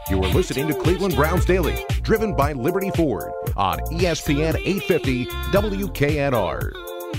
You are listening to Cleveland Browns Daily, driven by Liberty Ford on ESPN 850 WKNR.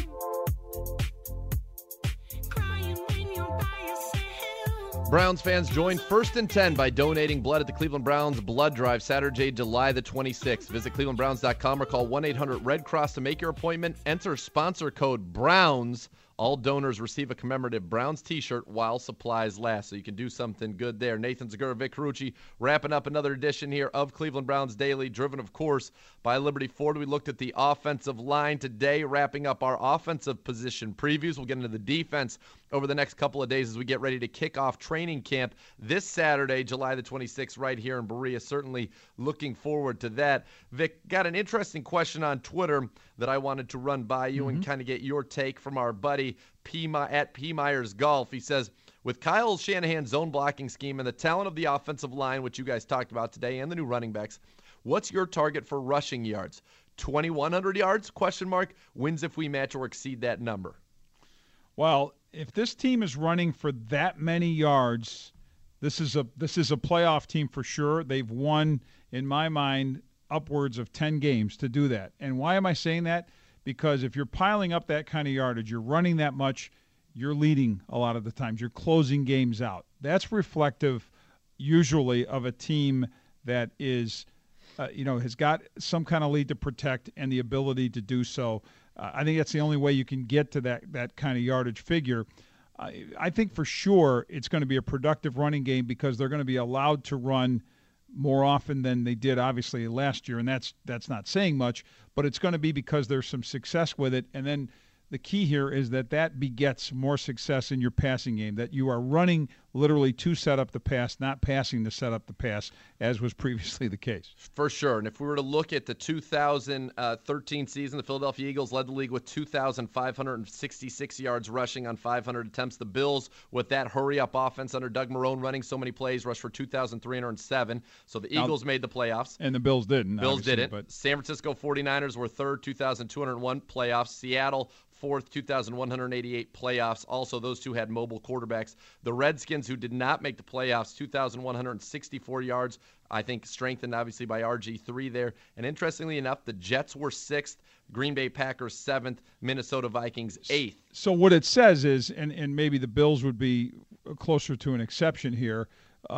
Browns fans, join First and 10 by donating blood at the Cleveland Browns Blood Drive Saturday, July the 26th. Visit clevelandbrowns.com or call 1-800-RED CROSS to make your appointment. Enter sponsor code BROWNS. All donors receive a commemorative Browns t-shirt while supplies last, so you can do something good there. Nathan Zegura, Vic Carucci, wrapping up another edition here of Cleveland Browns Daily, driven, of course, by Liberty Ford. We looked at the offensive line today, wrapping up our offensive position previews. We'll get into the defense over the next couple of days as we get ready to kick off training camp this Saturday, July the 26th, right here in Berea. Certainly looking forward to that. Vic, got an interesting question on Twitter that I wanted to run by you and kind of get your take from our buddy at P. Myers Golf. He says, with Kyle Shanahan's zone blocking scheme and the talent of the offensive line, which you guys talked about today, and the new running backs, what's your target for rushing yards? 2,100 yards? ? Wins if we match or exceed that number. Well, if this team is running for that many yards, this is a playoff team for sure. They've won, in my mind, upwards of 10 games to do that. And why am I saying that? Because if you're piling up that kind of yardage, you're running that much, you're leading a lot of the times. You're closing games out. That's reflective usually of a team that is, has got some kind of lead to protect and the ability to do so. I think that's the only way you can get to that kind of yardage figure. I think for sure it's going to be a productive running game because they're going to be allowed to run more often than they did, obviously, last year, and that's not saying much, but it's going to be because there's some success with it. And then the key here is that begets more success in your passing game, that you are running literally to set up the pass, not passing to set up the pass, as was previously the case. For sure. And if we were to look at the 2013 season, the Philadelphia Eagles led the league with 2,566 yards rushing on 500 attempts. The Bills, with that hurry-up offense under Doug Marrone running so many plays, rushed for 2,307. So the Eagles made the playoffs. And the Bills didn't. Bills didn't. But San Francisco 49ers were third, 2,201 playoffs. Seattle, fourth, 2,188 playoffs. Also, those two had mobile quarterbacks. The Redskins, who did not make the playoffs, 2,164 yards, I think strengthened obviously by RG3 there. And interestingly enough, the Jets were sixth, Green Bay Packers seventh, Minnesota Vikings eighth. So what it says is, and maybe the Bills would be closer to an exception here,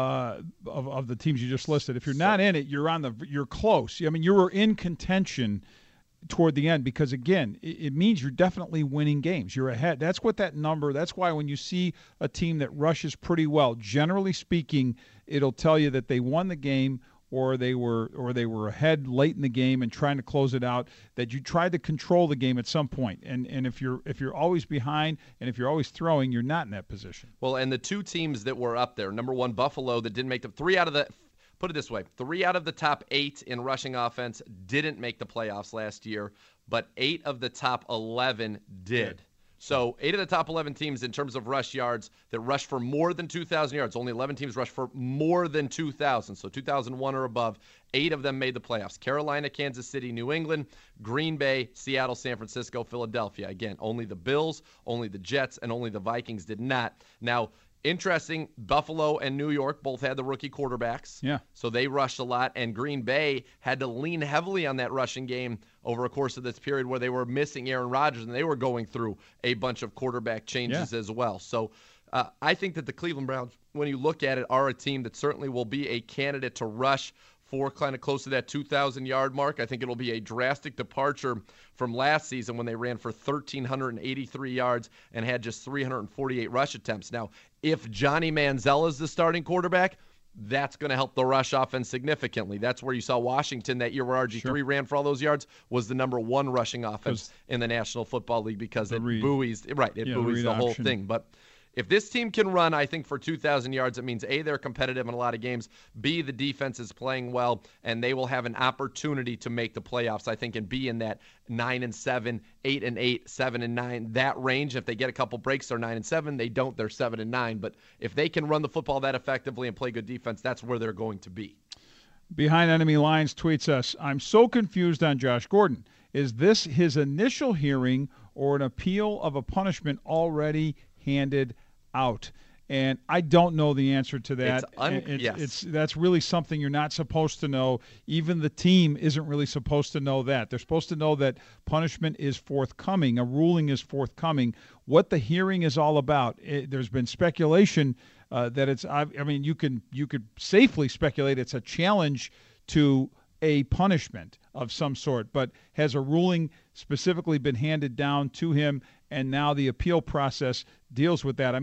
of the teams you just listed. If you're not in it, you're close. I mean, you were in contention toward the end because, again, it means you're definitely winning games. You're ahead. That's what that number – that's why when you see a team that rushes pretty well, generally speaking, it'll tell you that they won the game or they were ahead late in the game and trying to close it out, that you tried to control the game at some point. And if you're always behind and if you're always throwing, you're not in that position. Well, and the two teams that were up there, number one, Buffalo, that didn't make the – put it this way, 3 out of the top 8 in rushing offense didn't make the playoffs last year, but 8 of the top 11 did. So 8 of the top 11 teams in terms of rush yards that rushed for more than 2,000 yards. Only 11 teams rushed for more than 2,000, so 2,001 or above. 8 of them made the playoffs. Carolina, Kansas City, New England, Green Bay, Seattle, San Francisco, Philadelphia. Again, only the Bills, only the Jets, and only the Vikings did not. Now, interesting, Buffalo and New York both had the rookie quarterbacks. Yeah. So they rushed a lot, and Green Bay had to lean heavily on that rushing game over a course of this period where they were missing Aaron Rodgers, and they were going through a bunch of quarterback changes as well. So I think that the Cleveland Browns, when you look at it, are a team that certainly will be a candidate to rush for kind of close to that 2,000-yard mark. I think it'll be a drastic departure from last season when they ran for 1,383 yards and had just 348 rush attempts. Now, if Johnny Manziel is the starting quarterback, that's going to help the rush offense significantly. That's where you saw Washington that year where RG3 ran for all those yards was the number one rushing offense in the National Football League because it buoys the whole thing. But if this team can run, I think, for 2,000 yards, it means, A, they're competitive in a lot of games, B, the defense is playing well, and they will have an opportunity to make the playoffs, I think, and be in that 9-7, 8-8, 7-9, that range. If they get a couple breaks, they're 9-7. They don't, they're 7-9. But if they can run the football that effectively and play good defense, that's where they're going to be. Behind Enemy Lines tweets us, I'm so confused on Josh Gordon. Is this his initial hearing or an appeal of a punishment already handed out? And I don't know the answer to that. Yes. That's really something you're not supposed to know. Even the team isn't really supposed to know that. They're supposed to know that punishment is forthcoming, a ruling is forthcoming. What the hearing is all about, there's been speculation that it's. I mean, you could safely speculate it's a challenge to a punishment of some sort, but has a ruling specifically been handed down to him, and now the appeal process deals with that.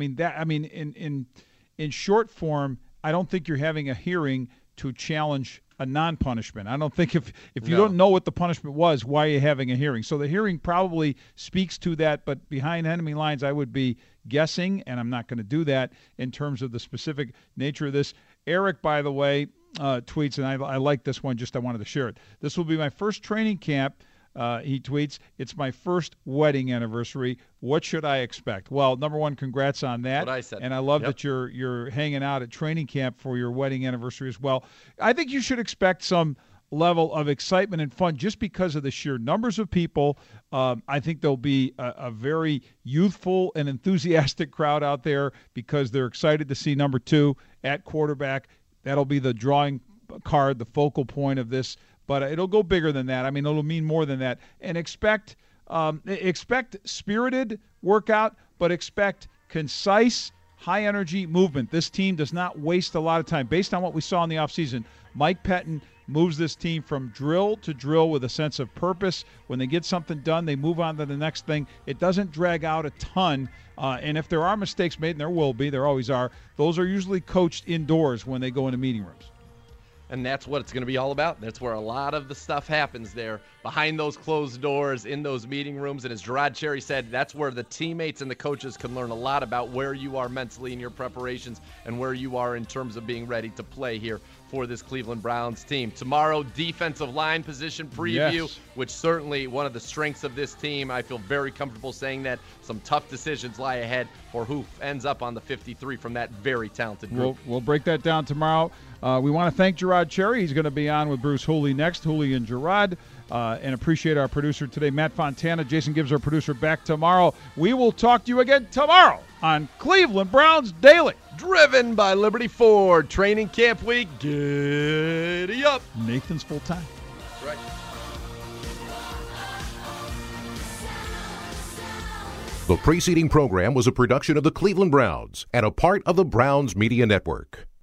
In short form, I don't think you're having a hearing to challenge a non-punishment. I don't think if you don't know what the punishment was, why are you having a hearing? So the hearing probably speaks to that, but behind enemy lines, I would be guessing, and I'm not going to do that in terms of the specific nature of this. Eric, by the way, tweets, and I like this one, I wanted to share it. This will be my first training camp. He tweets, it's my first wedding anniversary. What should I expect? Well, number one, congrats on that. What I said. And I love that you're hanging out at training camp for your wedding anniversary as well. I think you should expect some level of excitement and fun just because of the sheer numbers of people. I think there'll be a very youthful and enthusiastic crowd out there because they're excited to see number 2 at quarterback. That'll be the drawing card, the focal point of this. But it'll go bigger than that. I mean, it'll mean more than that. And expect spirited workout, but expect concise, high-energy movement. This team does not waste a lot of time. Based on what we saw in the offseason, Mike Pettin moves this team from drill to drill with a sense of purpose. When they get something done, they move on to the next thing. It doesn't drag out a ton. And if there are mistakes made, and there will be, there always are, those are usually coached indoors when they go into meeting rooms. And that's what it's going to be all about. That's where a lot of the stuff happens there, behind those closed doors, in those meeting rooms. And as Gerard Cherry said, that's where the teammates and the coaches can learn a lot about where you are mentally in your preparations and where you are in terms of being ready to play here for this Cleveland Browns team. Tomorrow, defensive line position preview, which certainly one of the strengths of this team. I feel very comfortable saying that. Some tough decisions lie ahead for who ends up on the 53 from that very talented group. We'll break that down tomorrow. We want to thank Gerard Cherry. He's going to be on with Bruce Hooley next, Hooley and Gerard, and appreciate our producer today, Matt Fontana. Jason Gibbs, our producer, back tomorrow. We will talk to you again tomorrow on Cleveland Browns Daily. Driven by Liberty Ford. Training camp week. Giddy up. Nathan's full time. That's right. The preceding program was a production of the Cleveland Browns and a part of the Browns Media Network.